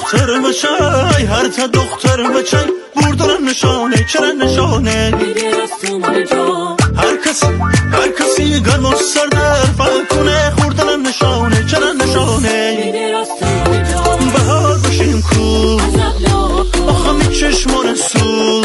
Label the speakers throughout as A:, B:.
A: دختر بچای هر تا دختر بچای بردن نشانه چرا نشانه هر کسی گرم و سردر فکونه خوردن نشانه چرا نشانه بهار بشیم کو آخه می چشمان سو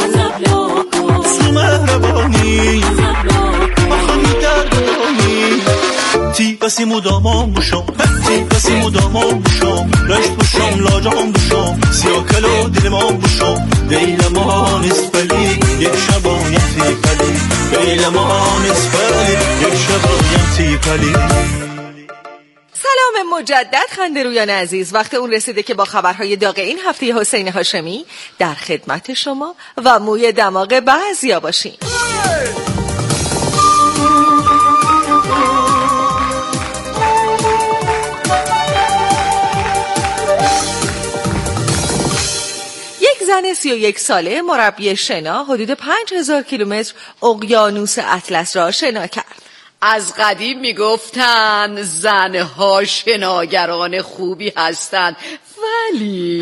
A: مهربانی آخه می دردانی تی بسی مدامان بشم تی بسی مدامان بشم رشت بشم لاجان بشم سیاه کلو دلمان بشم دیل ما نیست ولی یک شبایم تی پلی دیل ما نیست ولی یک شبایم تی پلی.
B: سلام مجدد خنده‌رویان عزیز، وقت اون رسیده که با خبرهای داغ این هفته حسین هاشمی در خدمت شما و موی دماغ بعضیا باشیم. زن 31 ساله مربی شنا حدود 5000 کیلومتر اقیانوس اطلس را شنا کرد.
C: از قدیم میگفتن زنها شناگران خوبی هستند، ولی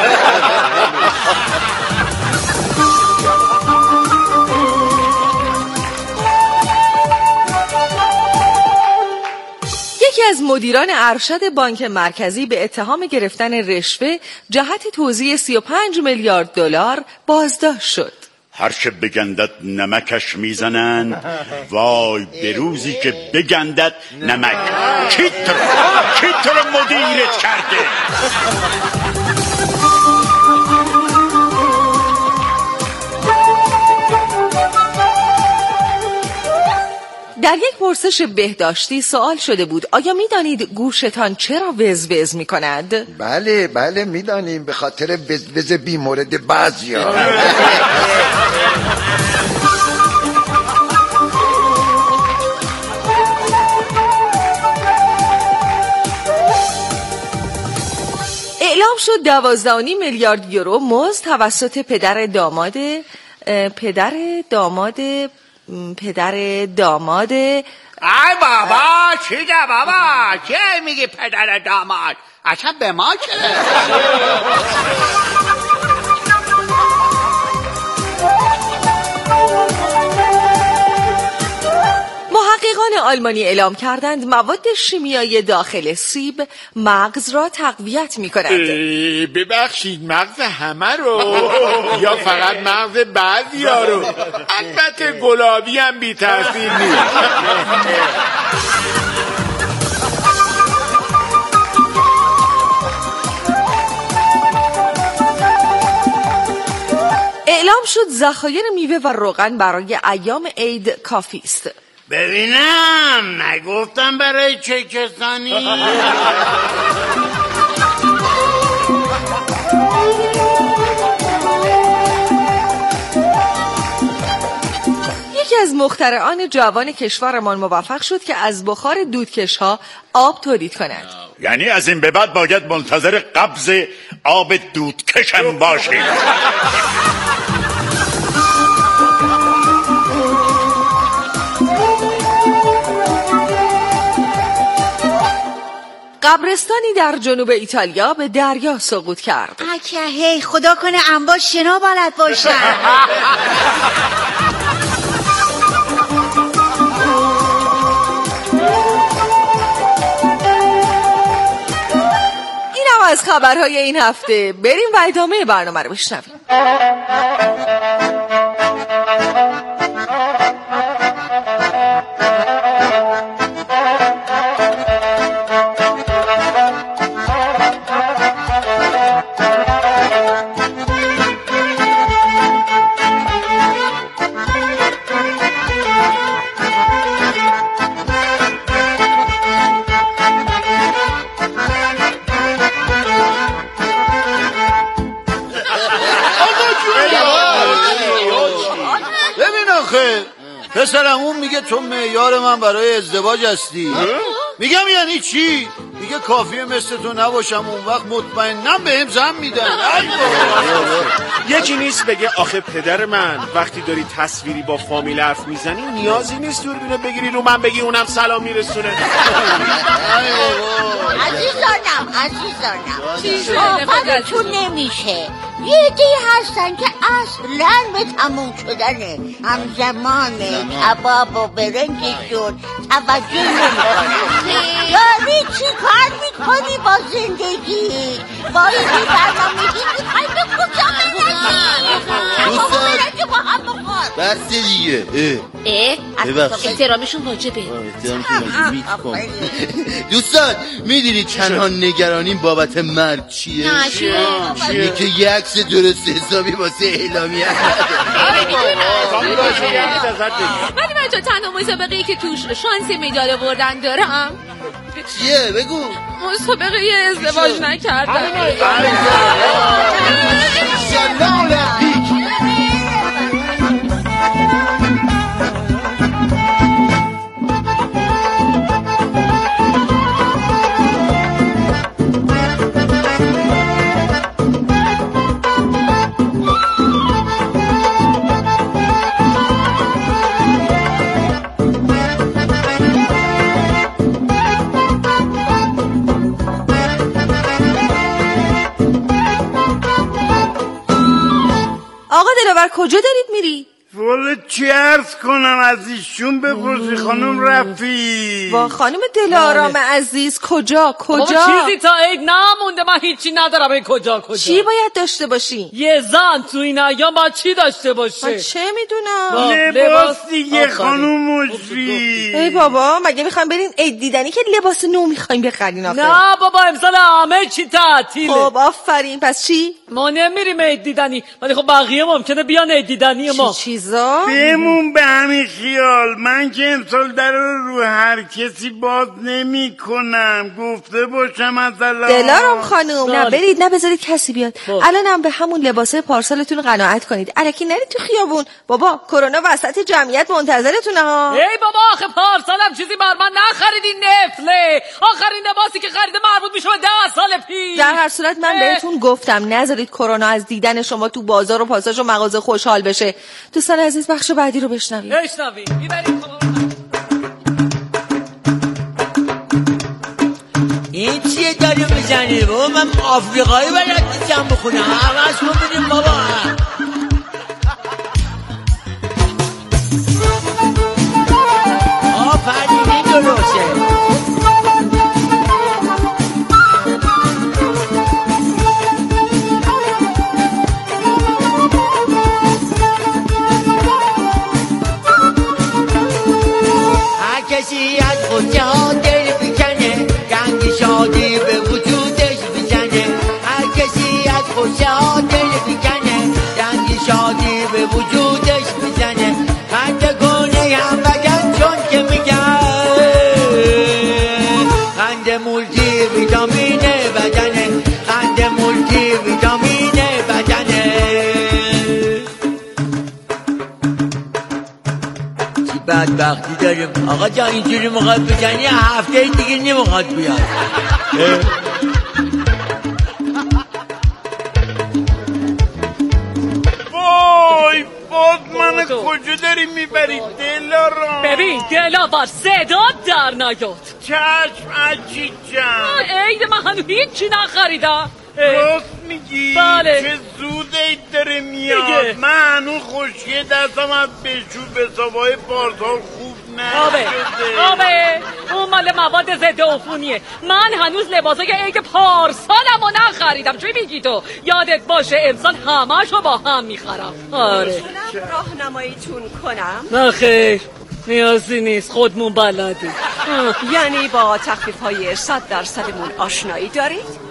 B: یکی از مدیران ارشد بانک مرکزی به اتهام گرفتن رشوه جهت توزیع 35 میلیارد دلار بازداشت شد.
D: هرچه بگندد نمکش میزنن، وای به روزی که بگندد نمک. کیتر مدیرت کرده؟
B: در یک پرسش بهداشتی سوال شده بود آیا میدانید گوشتان چرا وزوز میکند؟
E: بله میدانیم، به خاطر وزوز بیمورد بعضیا.
B: اعلام شد 12.5 میلیارد یورو مزد توسط پدر داماد
F: ای بابا چیه بابا؟ چه میگی پدر داماد؟ اصلا به ما چه؟
B: محققان آلمانی اعلام کردند مواد شیمیایی داخل سیب مغز را تقویت می کند.
G: ببخشید مغز همه رو یا فقط مغز بعضی ها رو؟ البته گلابی هم بی تاثیر نیست. اعلام شد ذخایر میوه و روغن برای ایام عید کافی است.
F: ببینم نگفتم برای چه کسانی؟
B: یکی از مخترعان جوان کشورمان موفق شد که از بخار دودکش‌ها آب تولید کند.
D: یعنی از این به بعد باید منتظر قبض آب دودکشم باشیم. قبرستانی در جنوب ایتالیا به دریا سقوط کرد.
H: هی خدا کنه انباش شنا بلد باشن.
B: اینم از خبرهای این هفته. بریم و ادامه برنامه رو بشنویم.
I: پسرم اون میگه تو معیار من برای ازدواج هستی. میگم یعنی چی؟
F: دیگه کافیه مثل تو نباشم، اون وقت مطمئنم بهم زن میدن.
G: یکی نیست بگه آخه پدر من وقتی داری تصویری با فامیل حرف میزنی نیازی نیست دوربینو بگیری رو من بگی اونم سلام میرسونه.
H: عزیزانم باورتون نمیشه یه عده‌ای هستن که اصلا به تموم شدنه همزمان کباب و برنجشون توجه نمیکنن. یعنی چی کار میکنی با زندگی؟ با این برنامگی میخوای به کجا برنجی با هم بخور؟
I: بس دیگه
H: احترامشون واجبه.
I: دوستان میدونی چنان نگرانیم بابت مرد چیه؟ اینه که یه عکس درست حسابی واسه اعلامیه
J: ولی من تنها مسابقه‌ای که توش شانس مدال بردن دارم
I: چیه؟ بگو.
J: مسابقه ازدواج نکردم.
B: آقا دلاور کجا دارید میری؟
K: والا چی عرض کنم از ایشون بپرسی خانم رفی.
B: با خانم دلارام عزیز کجا؟
C: چیزی تا عید نمونده، من هیچی ندارم. کجا
B: چی باید داشته باشی؟
C: یه زن تو این ایام باید چی داشته باشه؟
B: من چه میدونم؟
K: لباس دیگه خانم مجری.
B: ای بابا مگه میخوایم برین عید دیدنی که لباس نو میخوایم بخرین آخه؟
C: نه بابا امسال همه چی تعطیله.
B: خب آفرین. پس چی؟
C: ما نمیریم عید دیدنی، ولی خب بقیه ممکنه بیان عید دیدنی ما.
B: چیزا؟
K: بمون به همین خیال. من که امسال در رو هر کسی باز نمی کنم، گفته باشم مثلا.
B: دلارام خانم نه برید، نه بذارید کسی بیاد. الانم به همون لباسه پارسالتون قناعت کنید. الکی نرید تو خیابون. بابا کرونا وسط جمعیت منتظرتونه ها.
C: ای بابا آخه پارسالم چیزی بر من نخریدین، نفله. آخرین لباسی که خریده مربوط میشه به 10 سال پیش.
B: در هر صورت من بهتون گفتم نذارید کرونا از دیدن شما تو بازار و پاساژ و مغازه خوشحال بشه. دوستان عزیز بخش بعدی رو بشنوید.
L: این چیه داری میزنی بابا؟ من آفریقایی بلد نیستم بخونم. عوض کن بودیم بابا. آفرینی درسته. کسی از خودها دل بکنه، گنگ شادی به وجودش بزنه. هر کسی از خودها دل بکنه، گنگ شادی به وجودش بزنه. خنده کنه هم بگن چون که میگن خنده مولتی ویتامینه بدنه. خنده مولتی ویتامینه بدنه. بدبختی داریم آقا جان، اینجوری موقع بزنی هفته دیگه نمیخواد بیاد.
K: وای باز من کجا داری میبری دلارام؟
C: ببین دلاور صدا در نیاد.
K: چشم عجیب جان.
C: عید من هنو هیچی نخریدم.
K: راست میگی؟
C: بله.
K: چه زود عید داره میاد. من هنو خوشیه دستم از بشور به سابای پارسال خوب نشده.
C: آبه اون مال مواد ضد عفونیه. من هنوز لباسای عید پارسالمو نخریدم. چی میگی تو؟ یادت باشه امسال همه‌شو با هم میخرم. آره
M: راهنماییتون کنم؟
C: نه خیر نیازی نیست، خودمون بلدی.
M: یعنی با تخفیف‌های 100% آشنایی دارید؟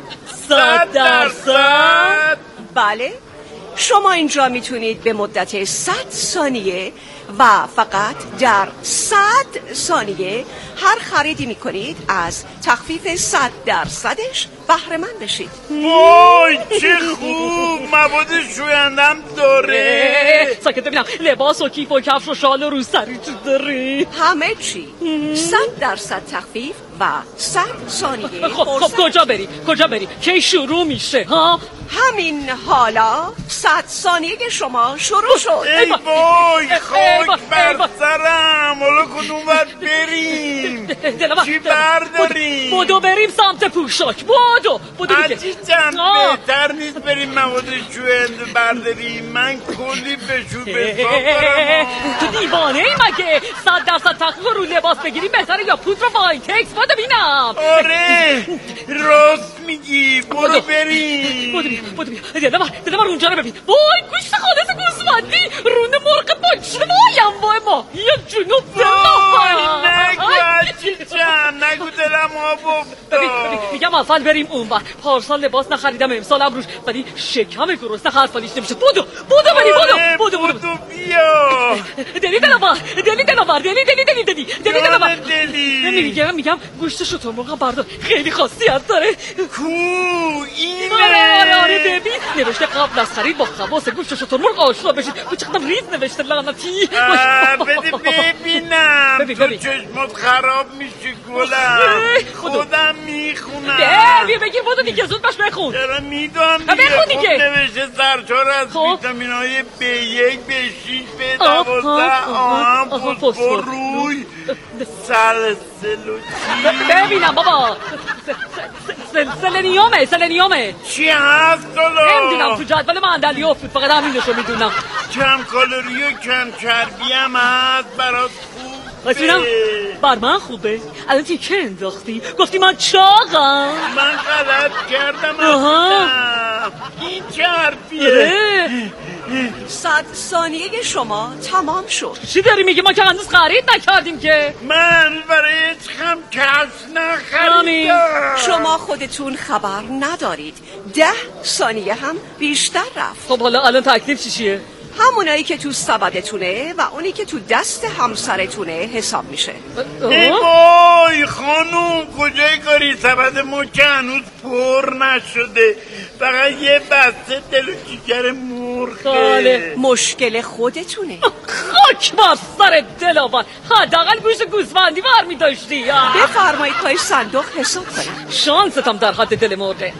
C: 100%؟
M: بله. شما اینجا میتونید به مدت 100 ثانیه و فقط در 100 ثانیه هر خریدی میکنید از تخفیف 100%ش بهره مند بشید.
K: وای چه خوب، مواد شویندم داره.
C: ساکت ببینم لباس و کیف و کفش و شال و روسری چی داری؟
M: همه چی 100% تخفیف و 100 ثانیه.
C: خب کجا بریم کی شروع میشه ها؟
M: همین حالا 100 ثانیه شما شروع شد.
K: ای وای خاک بر سرم. حالا کدوم وقت بریم؟ چی برداریم؟
C: بدو بریم سمت پوشاک. بدو
K: عجی چند بهتر نیست بریم مواد شوینده برداریم؟ من کلی بشو بساق
C: تو دیوانه ای مگه؟ 100% تخفیف رو لباس بگیریم بهتره یا پودر وایتکس؟ بدو بینم.
K: آره راست میگی. برو بریم.
C: دلمر اونجا رو ببین. وای گوشت خالص گوسفندی، رون مرغ پاچشونه، وای انواع ماهی جنوب.
K: نگو دلم آب افتاد.
C: میگم اول بریم اونور. پارسال لباس نخریدم امسالم روش، ولی شکم گرسنه حرفالیش نمیشه. بدو بریم. بدو
K: بیا.
C: دلی میگم گوشت شترمرغ بردار، خیلی خاصیت داره.
K: کو اینه؟
C: آره ببین نوشته قبل از خرید با خواص گوشت شترمرغ آشنا بشید. چقدر ریز نوشته لعنتی.
K: بده ببینم. تو چشمت خراب میشه گلم. خودم میخونم.
C: بگیر بدو دیگه زود باش بخون.
K: چرا میدونم دیگه. خب نوشته سرشار از ویتامین های B1 B6 B12 آهن فسفر روی سلسلوچی.
C: ببینم بابا سلنیومه.
K: چی هست دلو؟
C: نمیدونم تو جدول معدلی افتاد، فقط همینشو میدونم.
K: کم کالری و کم چربی هم هست برات
C: ببینم بر من خوبه. الان تیکه انداختی گفتی من چاقم.
K: من غلط کردم. این چه حرفیه؟
M: 100 ثانیه شما تمام شد.
C: چی داری میگی؟ ما که هنوز خرید نکردیم که.
K: من برای هیچ کس نخریدم.
M: شما خودتون خبر ندارید 10 ثانیه هم بیشتر رفت.
C: خب حالا الان تکلیف چیه؟
M: همونایی که تو سبدتونه و اونی که تو دست همسرتونه حساب میشه.
K: ای وای خانوم کجای کاری؟ سبد ما که هنوز پر نشده، فقط یه بسته دل و جیگر مرغه.
M: مشکل خودتونه.
C: خاک بر سر دلاور، حداقل گوشت گوسفندی برمی داشتی.
M: بفرمایید پای صندوق حساب کنم.
C: شانستم در حد دل مرغه.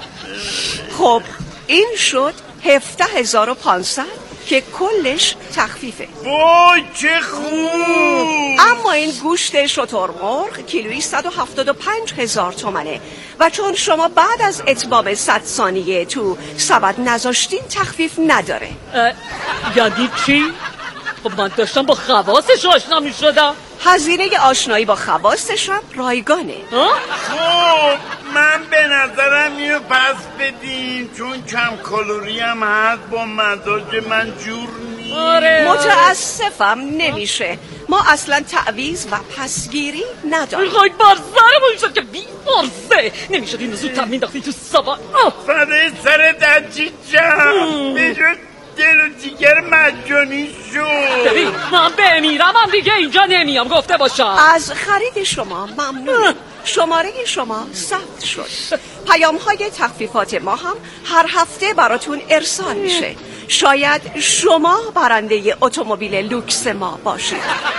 M: خب این شد 17,500 که کلش تخفیفه.
K: وای چه خوب.
M: اما این گوشت شترمرغ کیلویی 175,000 تومنه و چون شما بعد از اتمام 100 ثانیه تو سبد نذاشتین تخفیف نداره.
C: یعنی چی؟ خب من داشتم با خواصش آشنا می شدم.
M: هزینه آشنایی با خواصش هم رایگانه.
K: خب من به نظرم اینو پس بدین، چون کم کالری هم هست، با مزاج من جور نیست.
M: متاسفم نمیشه. ما اصلا تعویض و پسگیری نداریم.
C: خاک بر سرمون شد که بی فرصه. نمیشد اینو زودتر مینداختی تو سبد.
K: فدای سر دچی جم بجود دل و جیگر مجانی شد.
C: ببین من بمیرم هم دیگه اینجا نمیام، گفته باشم.
M: از خرید شما ممنون. شماره شما ثبت شد. پیام‌های تخفیفات ما هم هر هفته براتون ارسال میشه. شاید شما برنده اتومبیل لوکس ما باشید.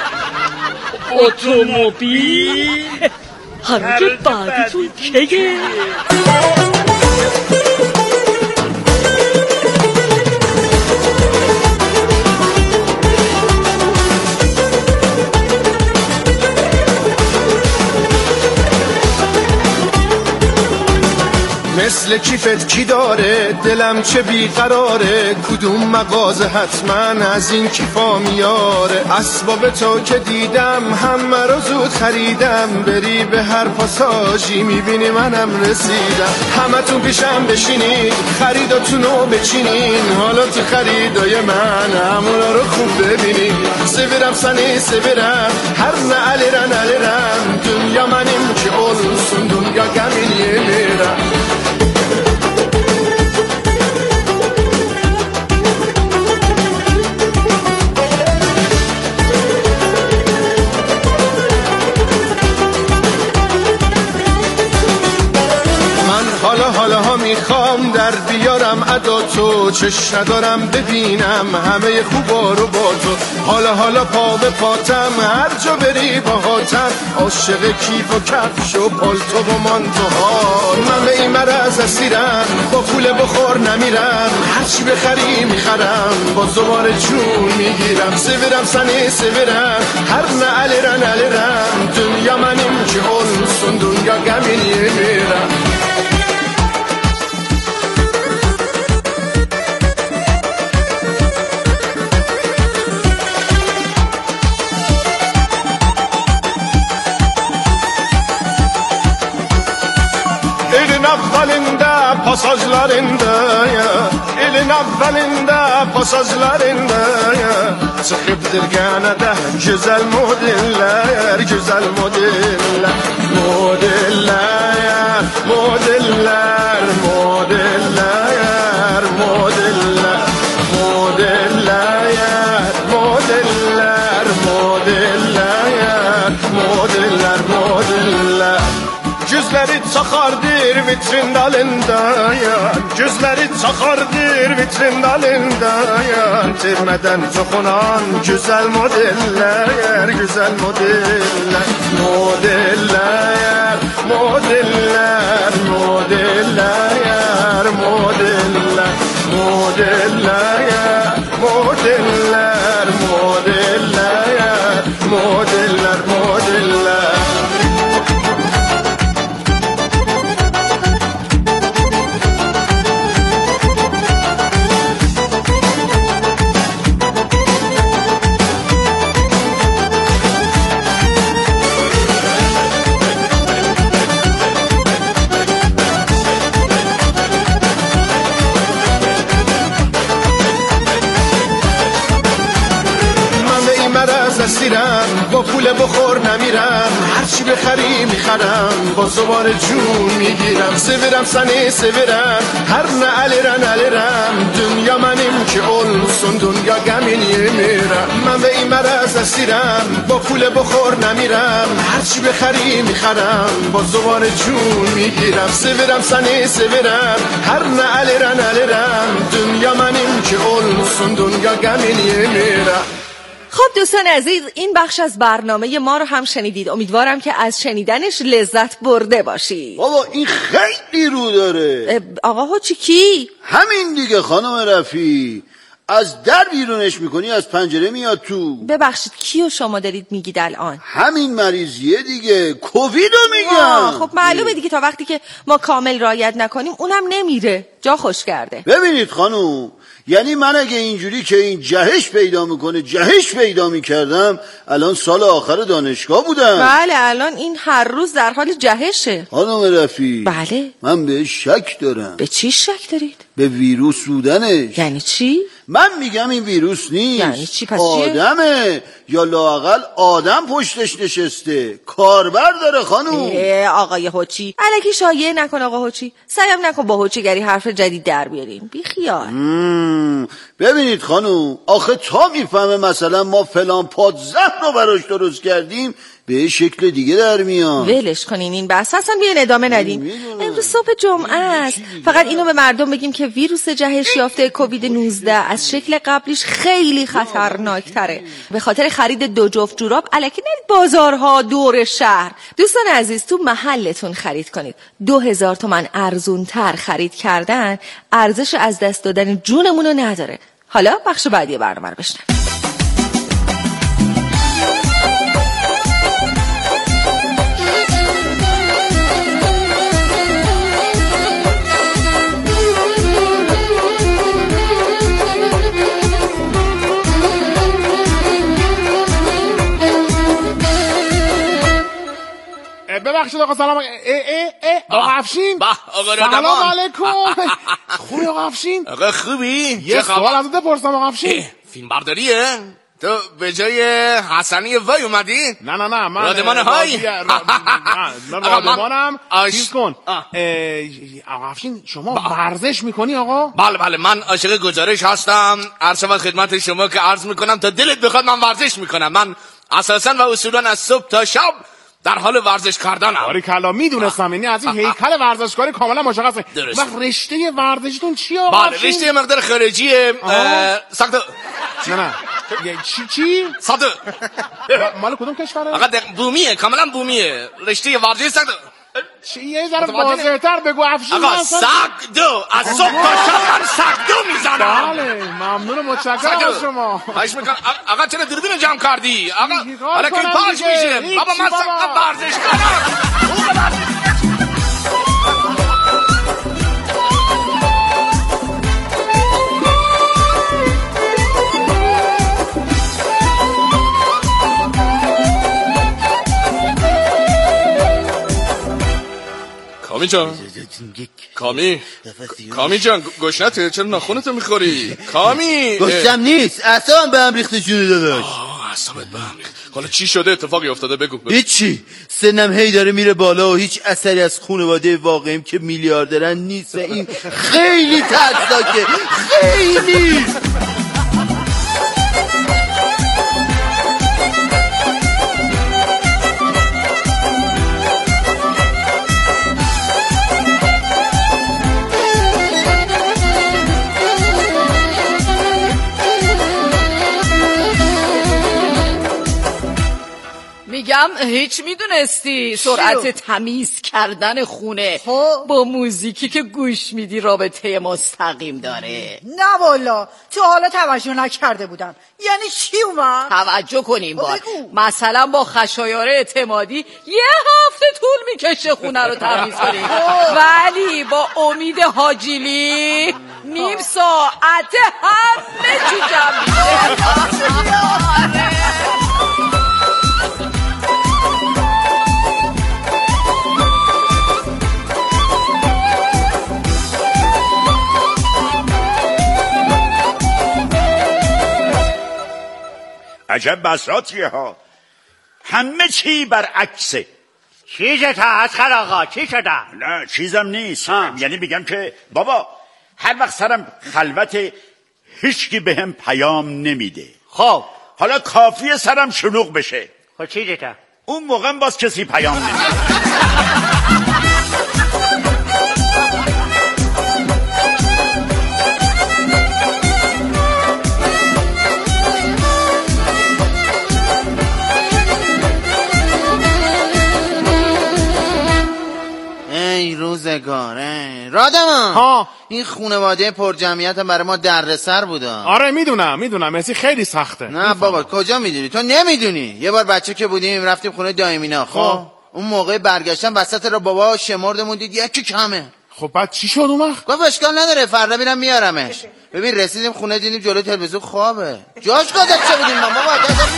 C: اتومبیل؟ هرگه بعدتون کیه؟
N: مثل کیفت کی داره دلم چه بیقراره، کدوم مغازه حتما از این کیفا میاره. اسباب تو که دیدم همه رو زود خریدم، بری به هر پاساژی میبینی منم رسیدم. همه تو پیشم بشینید خریداتونو بچینین، حالا تو خریدای من همونا رو خوب ببینین. سیبیرم سنی سیبیرم هر نه علیرم دنیا منیم که اولوسون دنیا گمینیه میرم. حالا ها میخوام در بیارم ادا تو، چشم ندارم ببینم همه خوبا رو با تو. حالا پا به پاتم هر جا بری باهاتم، عاشق کیف و کفش و پالتو و مانتوها. من به این مرز اسیرم، با پول بخور نمیرم، هرچی بخری میخرم، با زبار جون میگیرم. سیورم سنی سیورم، هر نه الرن دنیا منیم که olsun دنیا گمین میرم. Elin avvalinde pasajlarında ya, elin avvalinde pasajlarında ya, çıkıp dirganede güzel modeller, güzel modeller, modeller, modeller, modeller, modeller, modeller, modeller, modeller, modeller, modeller. Gözleri çakardır vitrin dalında yan, gözleri çakardır vitrin dalında yan. Tirmeden tokunan güzel modeller, güzel modeller, modeller, modeller, modeller, modeller, modeller, modeller, modeller, modeller, modeller. اسیرم، با پول بخور نمیرم، هرچی بخری میخرم، با زبان جون میگیرم. سیورم سنی سیورم، هر نه الرن دنیا منیم که olsun دنیا گمینی میرم. من به این مرز اسیرم، با پول بخور نمیرم، هرچی بخری میخرم، با زبان جون میگیرم. سیورم سنی سیورم، هر نه الرن دنیا منیم که olsun دنیا گمینی میرم.
B: خب دوستان عزیز، این بخش از برنامه ما رو هم شنیدید. امیدوارم که از شنیدنش لذت برده باشید.
I: بابا این خیلی رو داره.
B: آقا هوچی کی؟
I: همین دیگه خانم رفی، از در بیرونش میکنی از پنجره میاد تو.
B: ببخشید کیو شما دارید میگید الان؟
I: همین مریضیه دیگه، کوویدو میگم.
B: خب معلومه دیگه، تا وقتی که ما کامل رعایت نکنیم اونم نمیره، جا خوش کرده.
I: ببینید خانوم، یعنی من اگه اینجوری که این جهش پیدا میکنه جهش پیدا میکردم، الان سال آخر دانشگاه بودم.
B: بله الان این هر روز در حال جهشه.
I: خانم رفی،
B: بله
I: من بهش شک دارم.
B: به چی شک دارید؟
I: به ویروس بودنش.
B: یعنی چی؟
I: من میگم این ویروس نیست.
B: یعنی چی پس؟
I: آدمه، یا لااقل آدم پشتش نشسته، کاربر داره خانوم.
B: آقای هوچی الکی شایعه نکن. آقا هوچی سعیم نکن با هوچیگری حرف جدید در بیاریم، بی خیال.
I: ببینید خانوم، آخه تا میفهمه مثلا ما فلان پادزهر رو براش درست کردیم به شکل دیگه در میان.
B: ولش کنین این بحث، اصلا بیاین ادامه ندیم. امروز صبح جمعه است، فقط اینو به مردم بگیم که ویروس جهش یافته کووید 19 از شکل قبلیش خیلی خطرناکتره. به خاطر خرید 2 جفت جوراب الکی نرید بازارها دور شهر. دوستان عزیز، تو محلتون خرید کنید. 2000 تومان ارزونتر خرید کردن ارزش از دست دادن جونمونو نداره. حالا بخش بعدی برنامه رو بشنوید.
O: ببخشید آقا سلام. آقا افشین. سلام علیکم. خوبی آقا افشین؟
P: آقا خوبی؟
O: یه سوال ازت بپرسم آقا افشین.
P: فیلم برداریه؟ تو به جای حسنی وای اومدی؟
O: نه من
P: رادمان های؟
O: من رادمانم. چیز کن آقا افشین، شما ورزش میکنی آقا؟
P: بله من عاشق گزارش هستم. عرض شود خدمت شما که عرض میکنم تا دلت بخواد من ورزش میکنم. من اساسا و اصولا از صبح تا شب در حال ورزش کردنم.
O: باریکلا میدونستم، یعنی از این هیکل ورزشکاری کاملا مشخصه. وقت رشته ورزشتون چیه آقا؟
P: بله رشته مقدار خارجیه. ساخته
O: نه چی؟
P: ساخته
O: مال کدوم کشوره؟
P: آقا بومیه، کاملا بومیه. رشته ورزشی ساخته.
O: یه ذره واضح‌تر بگو افشین.
P: آقا سگدو از صبح تا شب سگدو میزنم.
O: بله ممنون متشکرم از شما.
P: خواهش میکنم. آقا چرا دوربین جمع کردی؟ آقا حالا که پاش میشه. بابا من سگدو ورزش کنم. کامی جان گشنته چرا ناخونتو میخوری؟ کامی
I: گشتم نیست، اعصابم به هم ریخته جونه داداش.
P: اعصابت به هم ریخته. حالا چی شده؟ اتفاقی افتاده؟ بگو.
I: هیچی، سنم هی داره میره بالا و هیچ اثری از خانواده واقعیم که میلیاردرن نیست و این خیلی ترسناکه، خیلی.
C: میگم هیچ میدونستی سرعت تمیز کردن خونه با موزیکی که گوش میدی رابطه مستقیم داره؟
Q: نه والا تو حالا توجه نکرده بودم. یعنی چی اومد؟
C: توجه کنیم باید. مثلا با خشایار اعتمادی 1 هفته طول میکشه خونه رو تمیز کنیم، ولی با امید حاجیلی 1/2 ساعت همه چی جمع میشه.
D: عجب بساطیه ها، همه چی برعکسه.
F: چی شده اسخر آقا؟ چی شده؟
D: نه چیزم نیست. یعنی میگم که بابا هر وقت سرم خلوت هیچکی بهم پیام نمیده.
F: خب
D: حالا کافیه سرم شلوغ بشه.
F: خب چی شده؟
D: اون موقع باز کسی پیام نمیده.
I: روزگاره رادمان این خانواده پر جمعیت برای ما دردسر بوده.
O: آره میدونم مسی خیلی سخته.
I: نه بابا کجا میدونی؟ تو نمیدونی. یه بار بچه که بودیم رفتیم خونه دایمینا. خب اون موقع برگشتن وسط را بابا شمردمون دید یکی کمه.
O: خب بعد چی شد اون وقت؟
I: گفت اشکال نداره فردا میرم میارمش. ببین رسیدیم خونه دیدیم جلوی تلویزیون خوابه. جاش گذاشته بودیم ما بابا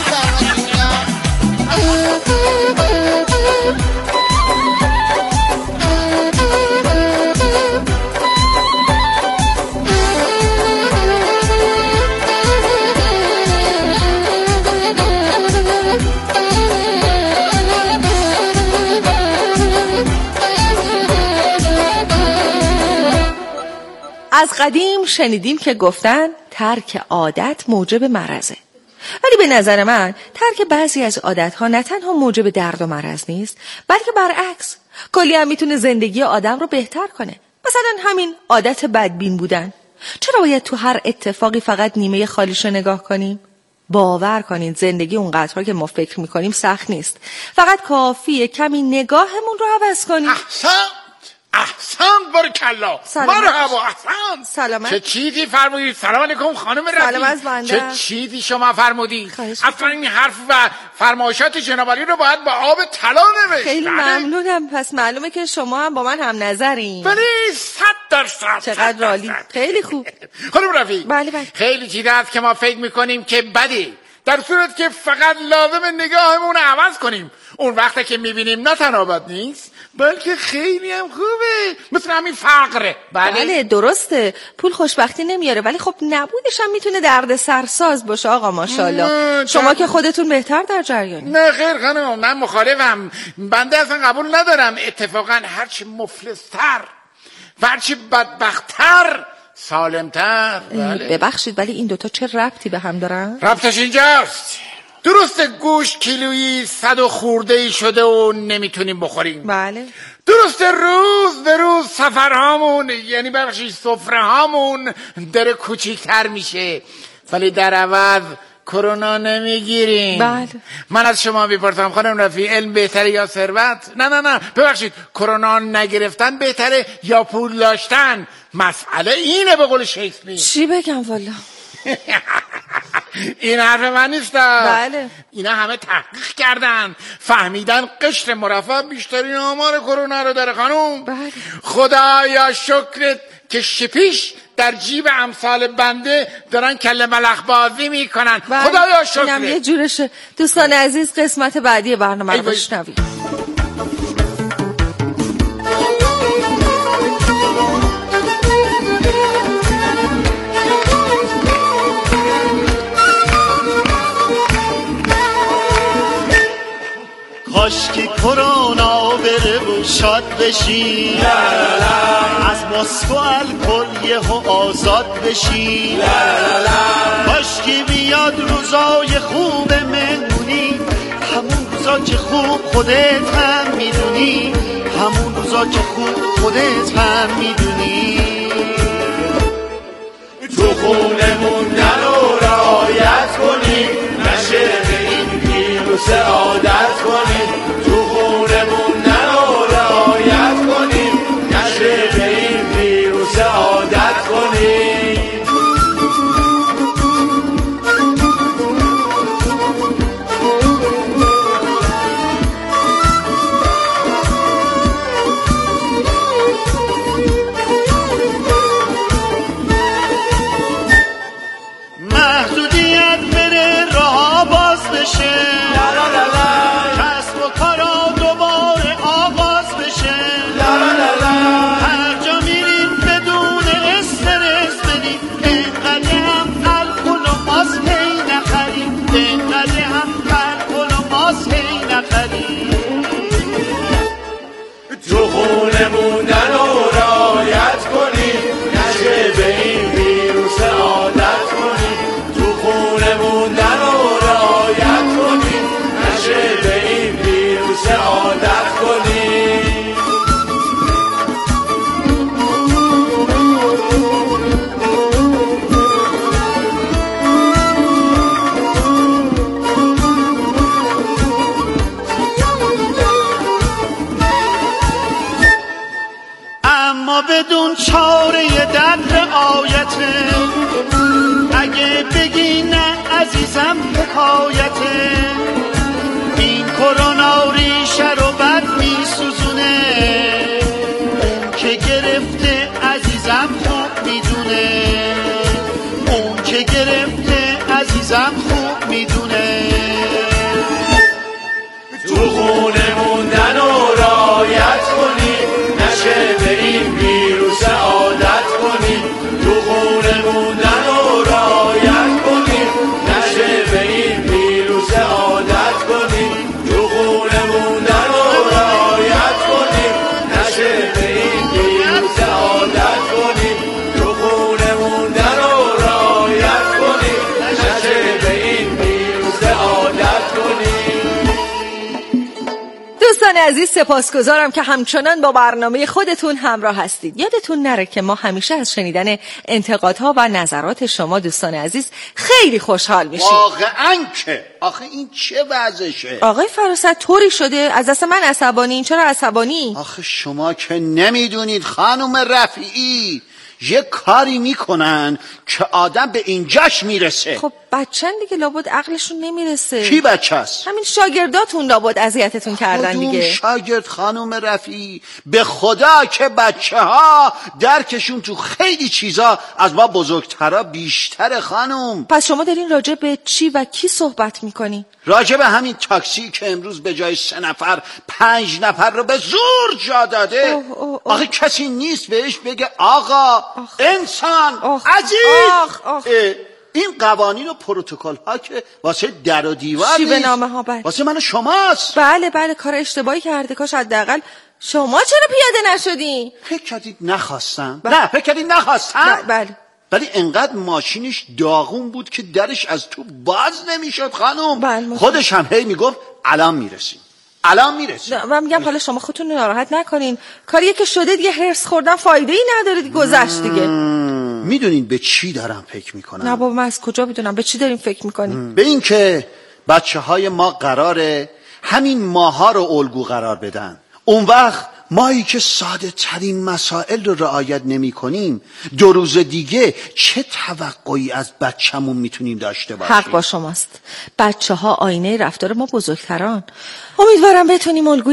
B: از قدیم شنیدیم که گفتن ترک عادت موجب مرضه، ولی به نظر من ترک بعضی از عادتها نه تنها موجب درد و مرض نیست، bəlkه برعکس کلی هم میتونه زندگی آدم رو بهتر کنه. مثلا همین عادت بدبین بودن. چرا باید تو هر اتفاقی فقط نیمه خالیش رو نگاه کنیم؟ باور کنین زندگی اونقدرها که ما فکر میکنیم سخت نیست، فقط کافیه کمی نگاهمون رو عوض کنیم.
G: احسن بارکلا، مرحبا، احسن.
B: سلامت.
G: چه چیزی فرمودید؟ سلام علیکم خانم رفیق.
B: سلام از بنده.
G: چه چیزی شما فرمودید؟ اصلا این حرف و فرمایشات جنابعالی رو باید با آب طلا نوشت.
B: خیلی ممنونم. پس معلومه که شما هم با من هم نظرین.
G: بله 100%.
B: چقدر عالی. خیلی خوب.
G: خانم رفیق.
B: بله.
G: خیلی چیزا هست که ما فکر میکنیم که بده، در صورت که فقط لازم نگاهمون عوض کنیم. اون وقتی که میبینیم نه تنها بد نیست بلکه خیلی هم خوبه، مثل همین فقره.
B: بله درسته، پول خوشبختی نمیاره، ولی خب نبودش هم میتونه درد سرساز باشه. آقا ماشاءالله شما که خودتون بهتر در جریانی.
G: نه خیر خانم، من مخالفم. بنده اصلا قبول ندارم. اتفاقا هرچی مفلس‌تر و هرچی بدبخت‌تر سالم‌تر.
B: ببخشید ولی این دوتا چه ربطی به هم دارن؟
G: ربطش اینجاست، درسته گوش کیلویی 100 و خورده‌ای شده و نمیتونیم بخوریم.
B: بله.
G: درسته روز به روز سفرهامون، یعنی بخشی سفره هامون داره کوچیکتر میشه، ولی در عوض کرونا نمیگیریم.
B: بله.
G: من از شما میپرسم خانم رفیع، علم بهتره یا ثروت؟ نه ببخشید، کرونا نگرفتن بهتره یا پول داشتن؟ مسئله اینه به قول شکسپیر.
B: چی بگم والا؟
G: این حرف من نیست.
B: بله.
G: اینا همه تحقیق کردن، فهمیدن قشر مرفه بیشترین آمار کرونا رو داره خانم.
B: بله.
G: خدایا شکرت که شپیش در جیب امثال بنده دارن کله ملخ بازی میکنن.
B: بله.
G: خدایا شکرت.
B: اینم یه جورشه. دوستان عزیز، قسمت بعدی برنامه رو بشنوید.
A: کاش که کرونا بره و شاد بشی، از مسکو الکل یهو آزاد بشی. کاش که بیاد روزای خوب مهمونی، همون روزا که خوب خودت هم میدونی، همون روزا که خوب خودت هم میدونی. تو خونه موندن و رعایت کنی، نشه به این ویروس عادت کنی. تو خونه موندن و رعایت کنی، نشه به این ویروس عادت کنی. محدودیت بره راه باز بشه، کسب و کارا دوباره آغاز بشه. هر جا میریم بدون استرس بدیم، اینقدر هم الکل و ماسک هی نخریم، اینقدر هم الکل و ماسک هی نخریم. تو خونه موندن و رعایت کنیم، نشه به این ویروس عادت کنیم. تو خونه موندن و رعایت کنیم، نشه به این ویروس عادت کنیم. اما بدون چاره در رعایته، اگه بگی نه عزیزم حکایته. این کرونا ریشه رو بد میسوزونه، اون که گرفته عزیزم خوب میدونه، اون که گرفته عزیزم خوب میدونه. تو خونه موندن و رعایت کنی، نشه به این ویروس عادت کنی. تو خونه موندن و رعایت کنی، نشه به این ویروس عادت کنی. تو خونه موندن و رعایت کنی، نشه به این ویروس عادت کنی. تو خونه موندن و رعایت کنی، نشه به این ویروس عادت کنی.
B: دوستان عزیز، سپاسگزارم که همچنان با برنامه خودتون همراه هستید. یادتون نره که ما همیشه از شنیدن انتقادها و نظرات شما دوستان عزیز خیلی خوشحال میشیم.
D: واقعا که آخه این چه وضعشه؟
B: آقای فراست طوری شده از دست من عصبانی. این چرا عصبانی؟
D: آخه شما که نمیدونید خانم رفیعی، یه کاری میکنن که آدم به اینجاش میرسه.
B: خب بچه‌ن دیگه، لابد عقلشون نمیرسه.
D: کی بچه است؟
B: همین شاگرداتون لابد اذیتتون کردن دیگه.
D: شاگرد خانم رفیعی، به خدا که بچه ها درکشون تو خیلی چیزا از ما بزرگترا بیشتر خانم.
B: پس شما دارین راجع به چی و کی صحبت میکنی؟
D: راجع به همین تاکسی که امروز به جای 3 نفر 5 نفر رو به زور جا داده. آخه کسی نیست بهش بگه آقا انسان عزیز. این قوانین و پروتکل ها که واسه در و دیوار
B: نیست، نامه ها
D: واسه من و شماست.
B: بله کار اشتباهی کرده. کاش حداقل شما چرا پیاده نشدین؟
D: فکر کردید نخواستم؟ نه فکر کردید نخواستم؟
B: بله.
D: ولی انقدر ماشینش داغون بود که درش از تو باز نمیشد خانم. خودش هم هی میگفت الان میرسیم.
B: من میگم حالا شما خودتون ناراحت نکنین، کاریه که شده دیگه، هرس خوردن فایده ای نداره دیگه، گذشت دیگه.
D: میدونین به چی دارم فکر میکنم؟
B: نه بابا من از کجا بدونم به چی داریم فکر میکنیم؟
D: به این که بچه های ما قراره همین ماها رو الگو قرار بدن. اون وقت مایی که ساده ترین مسائل رو رعایت نمی کنیم 2 روز دیگه چه توقعی از بچه‌مون میتونیم داشته باشیم؟
B: حق با شماست. بچه ها آینه رفتار ما بزرگتران. امیدوارم بتونیم الگوی